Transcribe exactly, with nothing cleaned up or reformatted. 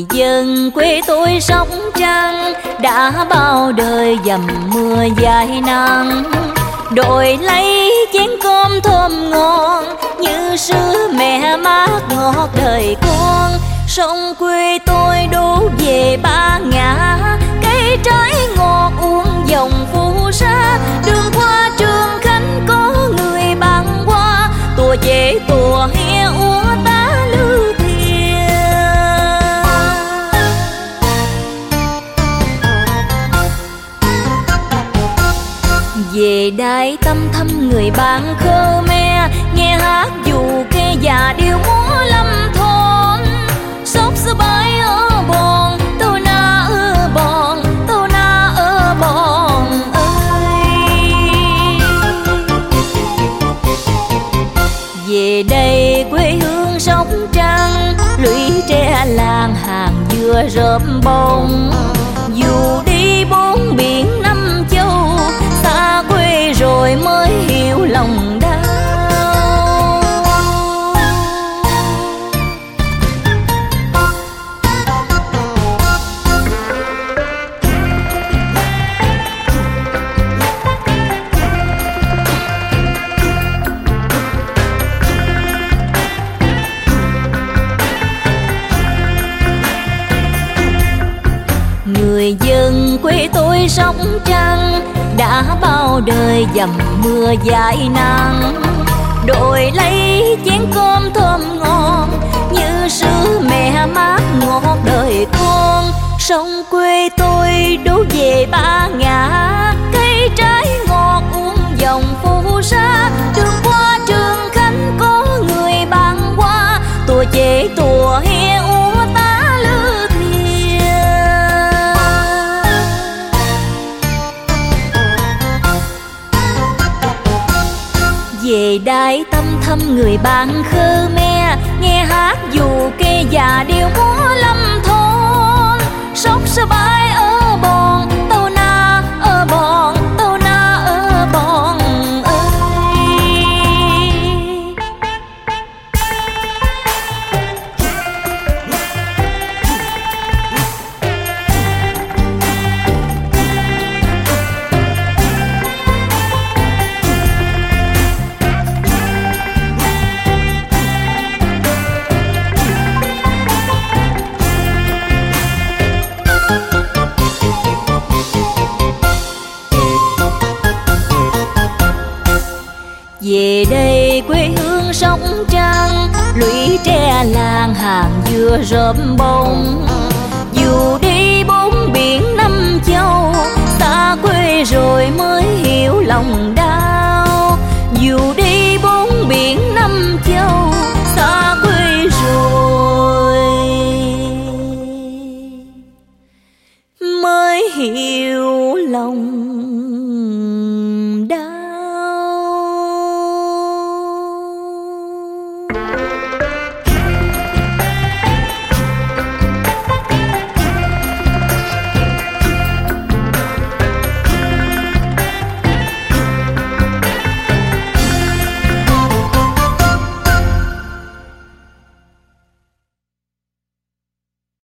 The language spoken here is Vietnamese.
dân quê tôi Sóc Trăng đã bao đời dầm mưa dài nắng, đổi lấy chén cơm thơm ngon như sữa mẹ mát ngọt đời con. Sông quê tôi đổ về ba ngã, cây trái ngọt uống dòng phù sa. Đường qua Trường Khánh có người băng qua, tua chế tua he úa tá lư thia. Về Đại Tâm thăm người bạn Khmer, nghe hát dù kê già điệu múa lâm thôn. Sóc sơ bái ở bòn, tô na ở bòn, tô na ở bòn ơi. Về đây quê hương Sóc Trăng, lũy tre làng hàng dừa rợp bông. Dù đi bốn biển năm châu, xa quê rồi mới hiểu lòng đau. Người dân quê tôi Sóc Trăng đã bao đời dầm mưa dài nắng, đổi lấy chén cơm thơm ngon như sữa mẹ mát ngọt đời con. Sông quê tôi đổ về ba ngã, cây trái ngọt uống dòng phù sa. Đường qua Trường Khánh có người băng qua, tua chế tua he úa tá lư thia. Về Đại Tâm thăm người bạn Khmer, nghe hát dù kê già điệu múa lâm thôn. Sóc sơ bái ở bòn, tô na ở bòn, tô na ở bòn ơi. Về đây quê hương Sóc Trăng, lũy tre làng hàng dừa rợp bông. Dù đi bốn biển năm châu, xa quê rồi mới hiểu lòng đau. Dù đi bốn biển năm châu, xa quê rồi mới hiểu lòng